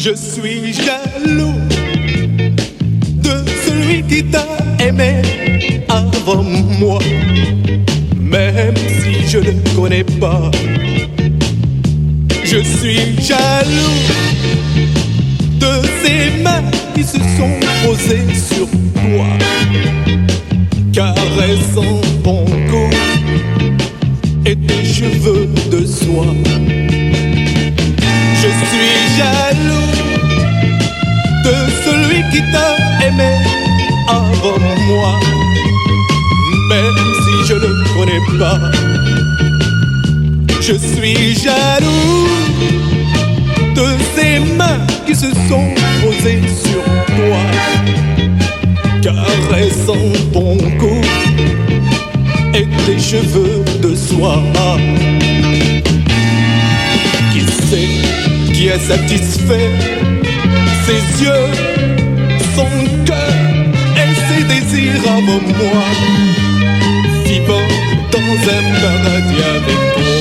Je suis jaloux de celui qui t'a aimé avant moi, même si je ne connais pas. Je suis jaloux de ces mains qui se sont posées sur toi, caressant ton cou et tes cheveux de soie. Je suis jaloux de celui qui t'a aimé avant moi, même si je ne connais pas. Je suis jaloux de ces mains qui se sont posées sur toi, caressant ton cou et tes cheveux de soie. Qui sait qui est satisfait? Ses yeux, son cœur et ses désirs avant moi, vivant dans un paradis avec toi.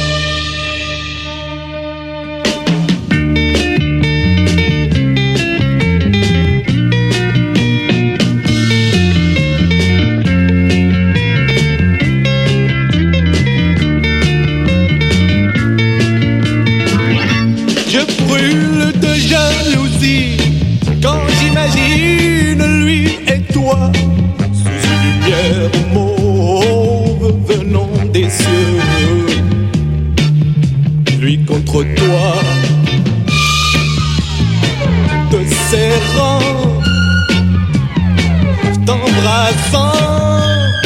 Quand j'imagine lui et toi sous une lumière mauve venant des cieux, lui contre toi, te serrant, t'embrassant,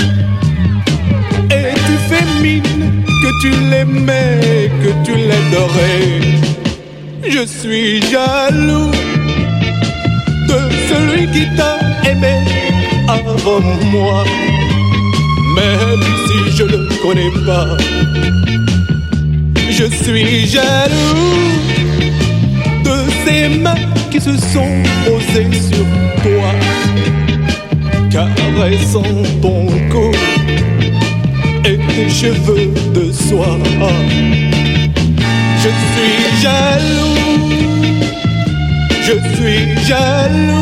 et tu fais mine que tu l'aimais, que tu l'adorais. Je suis jaloux de celui qui t'a aimé avant moi, même si je ne connais pas. Je suis jaloux de ces mains qui se sont posées sur toi, caressant ton cou et tes cheveux de soie. Je suis jaloux, je suis jaloux